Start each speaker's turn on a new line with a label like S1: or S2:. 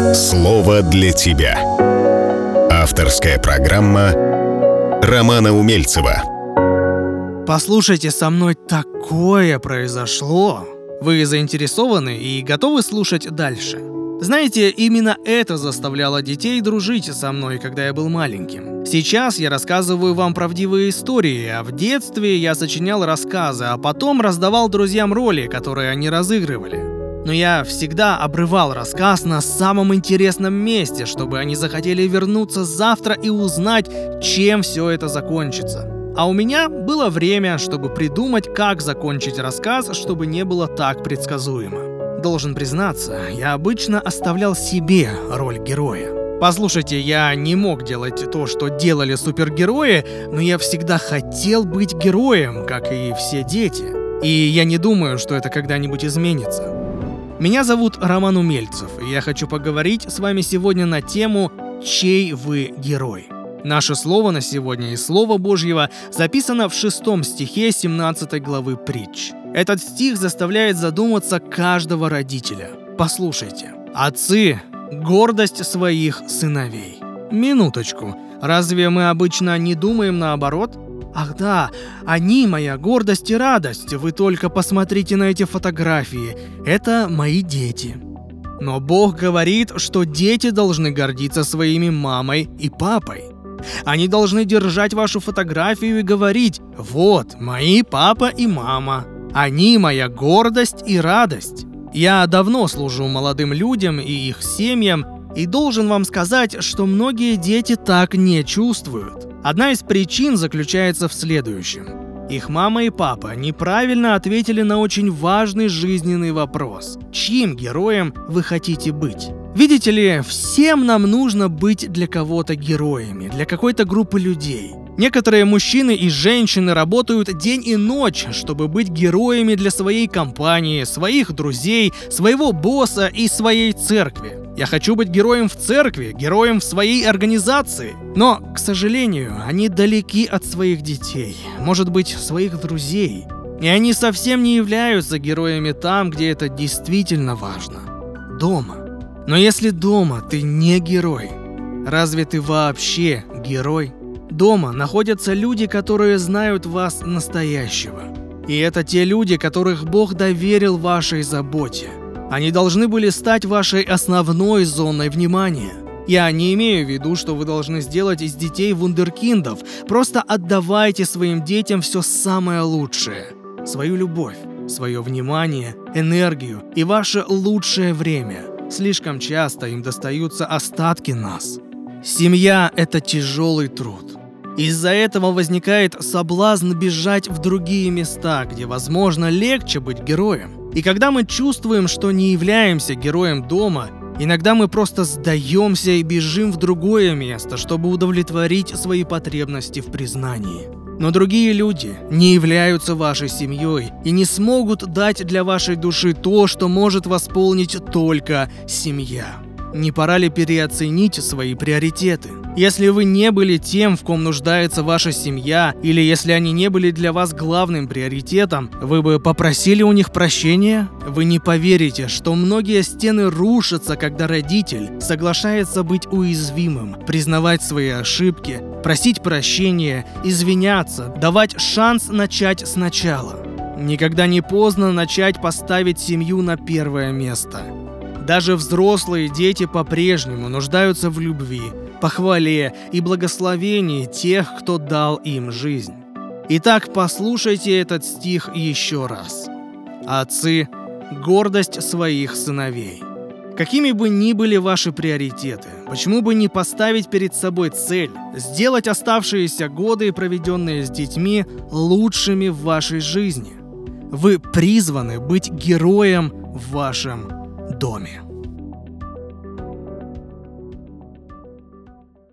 S1: Слово для тебя. Авторская программа Романа Умельцева.
S2: Послушайте, со мной такое произошло. Вы заинтересованы и готовы слушать дальше? Знаете, именно это заставляло детей дружить со мной, когда я был маленьким. Сейчас я рассказываю вам правдивые истории, а в детстве я сочинял рассказы, а потом раздавал друзьям роли, которые они разыгрывали. Но я всегда обрывал рассказ на самом интересном месте, чтобы они захотели вернуться завтра и узнать, чем все это закончится. А у меня было время, чтобы придумать, как закончить рассказ, чтобы не было так предсказуемо. Должен признаться, я обычно оставлял себе роль героя. Послушайте, я не мог делать то, что делали супергерои, но я всегда хотел быть героем, как и все дети. И я не думаю, что это когда-нибудь изменится. Меня зовут Роман Умельцев, и я хочу поговорить с вами сегодня на тему «Чей вы герой?». Наше слово на сегодня из Слова Божьего записано в 6 стихе 17 главы Притч. Этот стих заставляет задуматься каждого родителя. Послушайте. «Отцы – гордость своих сыновей». Минуточку. Разве мы обычно не думаем наоборот? Ах да, они моя гордость и радость. Вы только посмотрите на эти фотографии. Это мои дети. Но Бог говорит, что дети должны гордиться своими мамой и папой. Они должны держать вашу фотографию и говорить: «Вот, мои папа и мама. Они моя гордость и радость». Я давно служу молодым людям и их семьям, и должен вам сказать, что многие дети так не чувствуют. Одна из причин заключается в следующем. Их мама и папа неправильно ответили на очень важный жизненный вопрос. Чьим героем вы хотите быть? Видите ли, всем нам нужно быть для кого-то героями, для какой-то группы людей. Некоторые мужчины и женщины работают день и ночь, чтобы быть героями для своей компании, своих друзей, своего босса и своей церкви. Я хочу быть героем в церкви, героем в своей организации. Но, к сожалению, они далеки от своих детей, может быть, своих друзей. И они совсем не являются героями там, где это действительно важно. Дома. Но если дома ты не герой, разве ты вообще герой? Дома находятся люди, которые знают вас настоящего. И это те люди, которых Бог доверил вашей заботе. Они должны были стать вашей основной зоной внимания. Я не имею в виду, что вы должны сделать из детей вундеркиндов. Просто отдавайте своим детям все самое лучшее. Свою любовь, свое внимание, энергию и ваше лучшее время. Слишком часто им достаются остатки нас. Семья – это тяжелый труд. Из-за этого возникает соблазн бежать в другие места, где, возможно, легче быть героем. И когда мы чувствуем, что не являемся героем дома, иногда мы просто сдаемся и бежим в другое место, чтобы удовлетворить свои потребности в признании. Но другие люди не являются вашей семьей и не смогут дать для вашей души то, что может восполнить только семья. Не пора ли переоценить свои приоритеты? Если вы не были тем, в ком нуждается ваша семья, или если они не были для вас главным приоритетом, вы бы попросили у них прощения? Вы не поверите, что многие стены рушатся, когда родитель соглашается быть уязвимым, признавать свои ошибки, просить прощения, извиняться, давать шанс начать сначала. Никогда не поздно начать поставить семью на первое место. Даже взрослые дети по-прежнему нуждаются в любви, похвале и благословении тех, кто дал им жизнь. Итак, послушайте этот стих еще раз. «Отцы – гордость своих сыновей». Какими бы ни были ваши приоритеты, почему бы не поставить перед собой цель сделать оставшиеся годы, проведенные с детьми, лучшими в вашей жизни? Вы призваны быть героем в вашем доме.